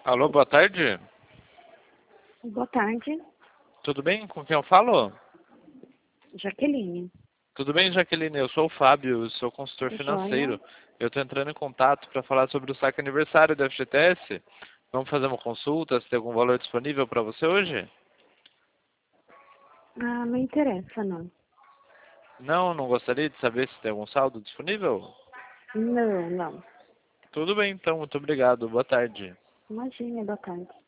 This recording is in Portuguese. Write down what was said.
Alô, boa tarde. Boa tarde, Tudo bem? Com quem eu falo? Jaqueline. Tudo bem, Jaqueline? Eu sou o Fábio, sou consultor Joia. financeiro. Eu estou entrando em contato para falar sobre o saque aniversário da FGTS. Vamos fazer uma consulta, se tem algum valor disponível para você hoje? Ah, não interessa, não. Não gostaria de saber se tem algum saldo disponível? Não, não. Tudo bem, então. Muito obrigado. Boa tarde. Imagina, boa tarde.